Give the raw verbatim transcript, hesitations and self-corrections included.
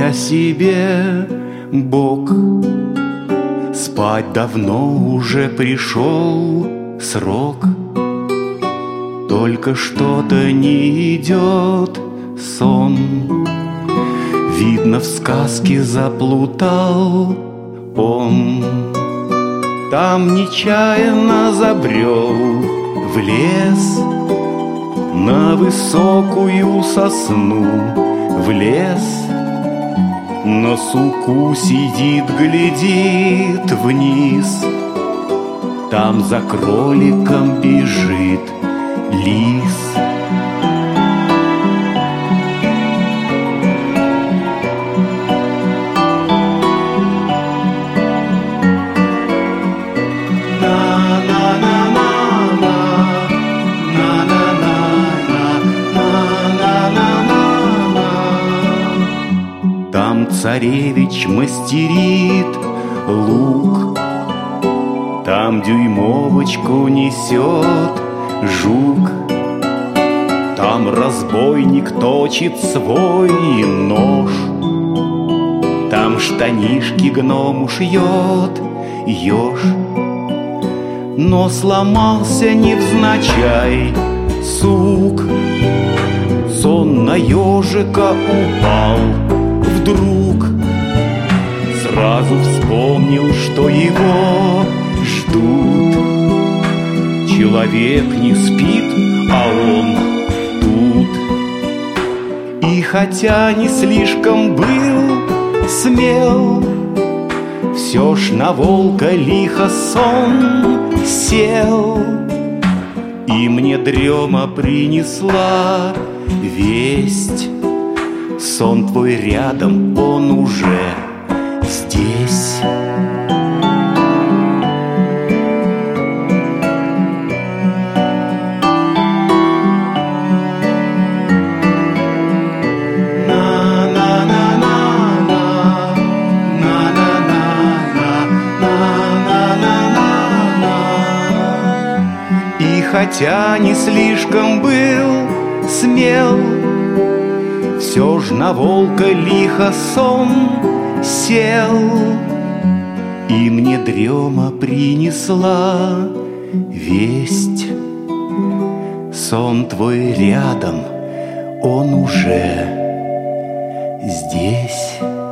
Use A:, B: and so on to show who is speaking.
A: о себе, Бог. Спать давно уже пришел срок, только что-то не идет сон. Видно, в сказке заплутал он. Там нечаянно забрел в лес, на высокую сосну влез. На суку сидит, глядит вниз. Там за кроликом бежит лис. Там царевич мастерит лук, там дюймовочку несет жук, там разбойник точит свой нож, там штанишки гному шьет еж. Но сломался невзначай сук, сон на ежика упал вдруг. Сразу вспомнил, что его ждут. Человек не спит, а он тут. И хотя не слишком был смел, все ж на волка лихо сон сел. И мне дрема принесла весть: сон твой рядом, он уже здесь. И хотя не слишком был смел, все ж на волка лихо сон сел. И мне дрема принесла весть: сон твой рядом, он уже здесь.